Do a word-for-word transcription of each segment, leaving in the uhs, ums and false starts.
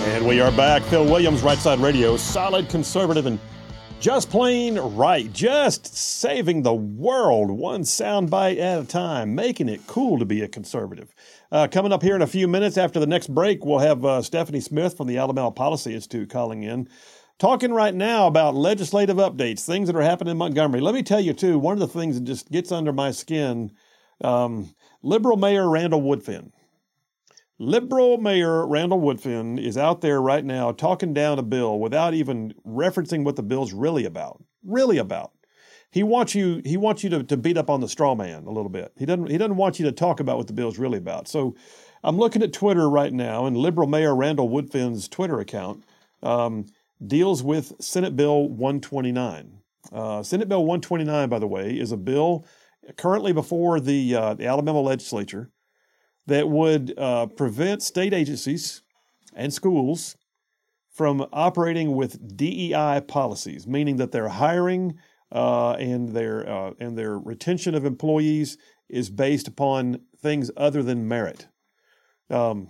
And we are back. Phil Williams, Right Side Radio, solid conservative and just plain right. Just saving the world one soundbite at a time, making it cool to be a conservative. Uh, coming up here in a few minutes after the next break, we'll have uh, Stephanie Smith from the Alabama Policy Institute calling in, talking right now about legislative updates, things that are happening in Montgomery. Let me tell you, too, one of the things that just gets under my skin, um, liberal Mayor Randall Woodfin. Liberal Mayor Randall Woodfin is out there right now talking down a bill without even referencing what the bill's really about. Really about. He wants you. He wants you to, to beat up on the straw man a little bit. He doesn't. He doesn't want you to talk about what the bill's really about. So, I'm looking at Twitter right now, and Liberal Mayor Randall Woodfin's Twitter account um, deals with Senate Bill one twenty-nine. Uh, Senate Bill one twenty-nine, by the way, is a bill currently before the, uh, the Alabama legislature that would uh, prevent state agencies and schools from operating with D E I policies, meaning that their hiring uh, and their uh, and their retention of employees is based upon things other than merit. Um,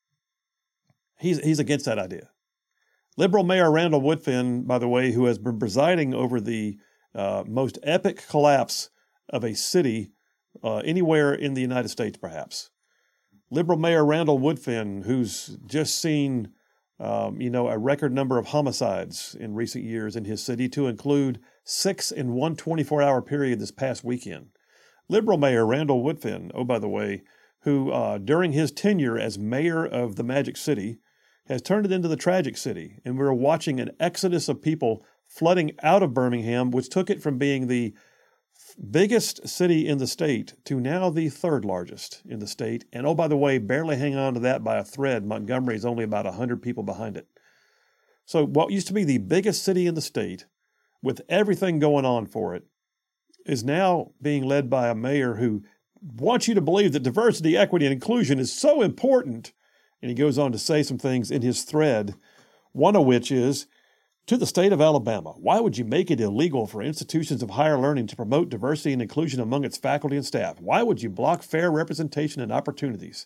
he's he's against that idea. Liberal Mayor Randall Woodfin, by the way, who has been presiding over the uh, most epic collapse of a city uh, anywhere in the United States, perhaps. Liberal Mayor Randall Woodfin, who's just seen, um, you know, a record number of homicides in recent years in his city, to include six in one twenty-four hour period this past weekend. Liberal Mayor Randall Woodfin, oh, by the way, who uh, during his tenure as mayor of the Magic City has turned it into the Tragic City. And we're watching an exodus of people flooding out of Birmingham, which took it from being the biggest city in the state to now the third largest in the state. And oh, by the way, barely hang on to that by a thread. Montgomery is only about one hundred people behind it. So what used to be the biggest city in the state, with everything going on for it, is now being led by a mayor who wants you to believe that diversity, equity, and inclusion is so important. And he goes on to say some things in his thread, one of which is, to the state of Alabama, why would you make it illegal for institutions of higher learning to promote diversity and inclusion among its faculty and staff? Why would you block fair representation and opportunities?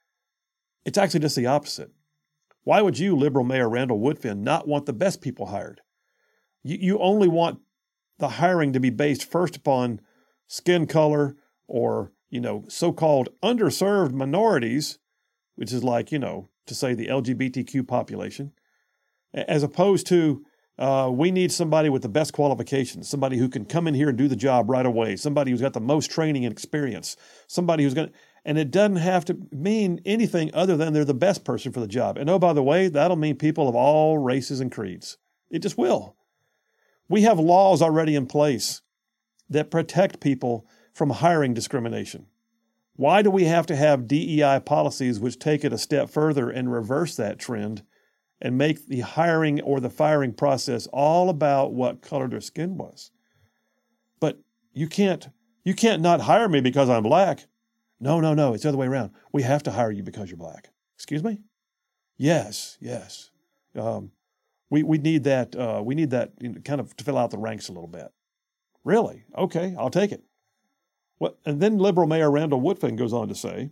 It's actually just the opposite. Why would you, Liberal Mayor Randall Woodfin, not want the best people hired? You, you only want the hiring to be based first upon skin color or, you know, so-called underserved minorities, which is like, you know, to say the L G B T Q population, as opposed to uh, we need somebody with the best qualifications, somebody who can come in here and do the job right away, somebody who's got the most training and experience, somebody who's going to, and it doesn't have to mean anything other than they're the best person for the job. And oh, by the way, that'll mean people of all races and creeds. It just will. We have laws already in place that protect people from hiring discrimination. Why do we have to have D E I policies which take it a step further and reverse that trend and make the hiring or the firing process all about what color their skin was? But you can't, you can't not hire me because I'm black. No, no, no, it's the other way around. We have to hire you because you're black. Excuse me? Yes, yes. Um, we we need that. Uh, we need that you know, kind of to fill out the ranks a little bit. Really? Okay, I'll take it. Well, and then Liberal Mayor Randall Woodfin goes on to say,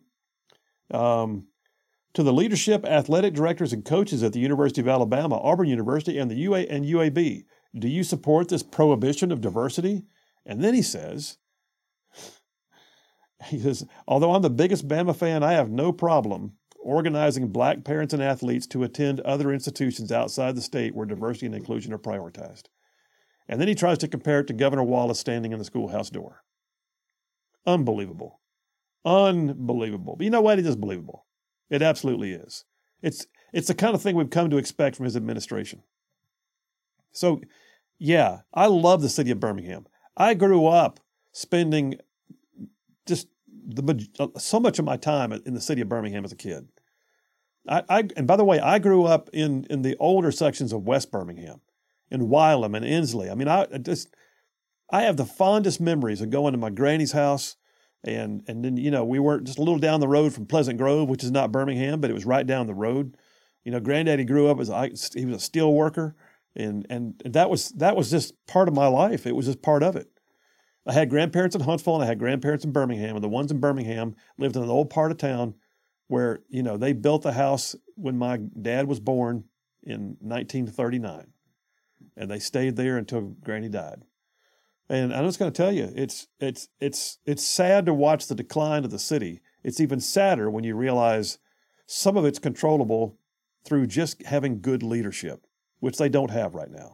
um, to the leadership, athletic directors, and coaches at the University of Alabama, Auburn University, and the U A and U A B, do you support this prohibition of diversity? And then he says, he says, although I'm the biggest Bama fan, I have no problem organizing black parents and athletes to attend other institutions outside the state where diversity and inclusion are prioritized. And then he tries to compare it to Governor Wallace standing in the schoolhouse door. Unbelievable. Unbelievable. But you know what? It is believable. It absolutely is. It's it's the kind of thing we've come to expect from his administration. So, yeah, I love the city of Birmingham. I grew up spending just the so much of my time in the city of Birmingham as a kid. I, I and by the way, I grew up in in the older sections of West Birmingham, in Wylam and Inslee. I mean, I just I have the fondest memories of going to my granny's house. And and then, you know, we were just a little down the road from Pleasant Grove, which is not Birmingham, but it was right down the road. You know, Granddaddy grew up as a, he was a steel worker, and and that was that was just part of my life. It was just part of it. I had grandparents in Huntsville, and I had grandparents in Birmingham, and the ones in Birmingham lived in an old part of town, where, you know, they built the house when my dad was born in nineteen thirty-nine, and they stayed there until Granny died. And I'm just going to tell you, it's it's it's it's sad to watch the decline of the city. It's even sadder when you realize some of it's controllable through just having good leadership, which they don't have right now.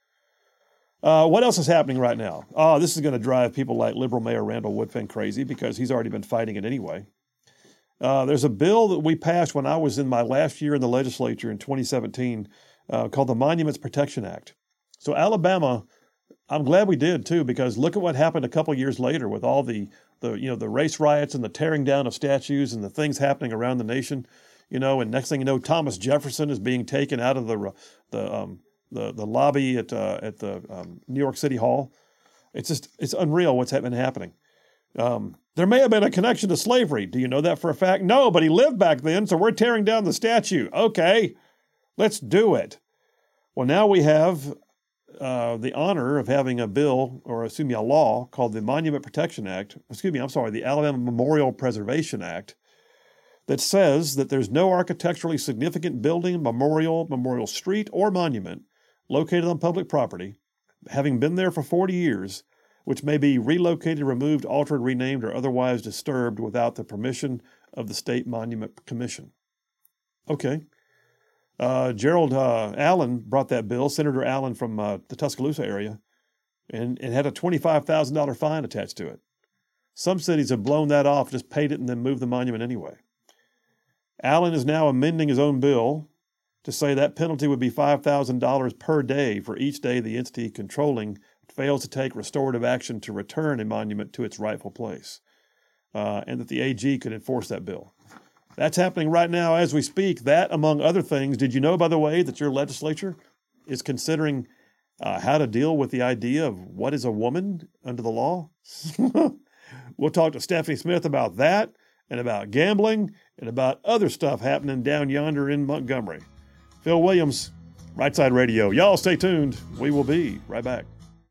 Uh, what else is happening right now? Oh, this is going to drive people like Liberal Mayor Randall Woodfin crazy because he's already been fighting it anyway. Uh, there's a bill that we passed when I was in my last year in the legislature in twenty seventeen uh, called the Monuments Protection Act. So Alabama, I'm glad we did too, because look at what happened a couple years later with all the, the you know the race riots and the tearing down of statues and the things happening around the nation. You know, and next thing you know, Thomas Jefferson is being taken out of the the um, the, the lobby at uh, at the um, New York City Hall. It's just it's unreal what's been happening. Um, there may have been a connection to slavery. Do you know that for a fact? No, but he lived back then, so we're tearing down the statue. Okay, let's do it. Well, now we have uh, the honor of having a bill, or excuse me, a law called the Monument Protection Act. Excuse me, I'm sorry, the Alabama Memorial Preservation Act, that says that there's no architecturally significant building, memorial, memorial street, or monument located on public property, having been there for forty years, which may be relocated, removed, altered, renamed, or otherwise disturbed without the permission of the State Monument Commission. Okay. Uh, Gerald uh, Allen brought that bill, Senator Allen from uh, the Tuscaloosa area, and it had a twenty-five thousand dollars fine attached to it. Some cities have blown that off, just paid it, and then moved the monument anyway. Allen is now amending his own bill to say that penalty would be five thousand dollars per day for each day the entity controlling fails to take restorative action to return a monument to its rightful place, uh, and that the A G could enforce that bill. That's happening right now as we speak. That, among other things, did you know, by the way, that your legislature is considering uh, how to deal with the idea of what is a woman under the law? We'll talk to Stephanie Smith about that, and about gambling, and about other stuff happening down yonder in Montgomery. Phil Williams, Right Side Radio. Y'all stay tuned. We will be right back.